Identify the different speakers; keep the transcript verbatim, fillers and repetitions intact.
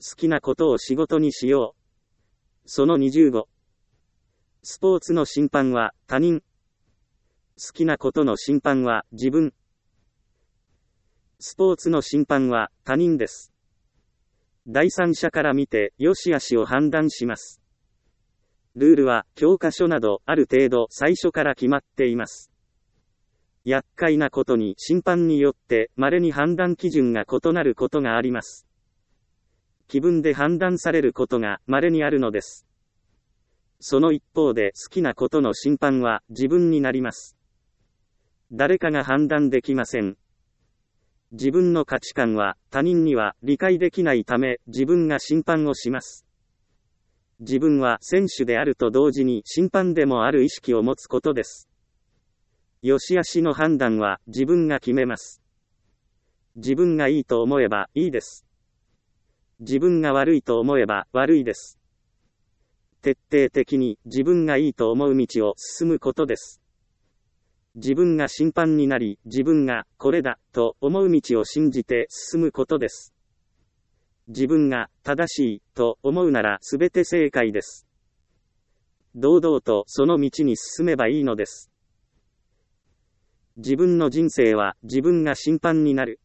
Speaker 1: 好きなことを仕事にしよう。そのにじゅうご。スポーツの審判は他人。好きなことの審判は自分。スポーツの審判は他人です。第三者から見て良し悪しを判断します。ルールは教科書などある程度最初から決まっています。厄介なことに審判によって稀に判断基準が異なることがあります。気分で判断されることが稀にあるのです。その一方で好きなことの審判は自分になります。誰かが判断できません。自分の価値観は他人には理解できないため自分が審判をします。自分は選手であると同時に審判でもある意識を持つことです。良し悪しの判断は自分が決めます。自分がいいと思えばいいです。自分が悪いと思えば悪いです。徹底的に自分がいいと思う道を進むことです。自分が審判になり、自分がこれだと思う道を信じて進むことです。自分が正しいと思うならすべて正解です。堂々とその道に進めばいいのです。自分の人生は自分が審判になる。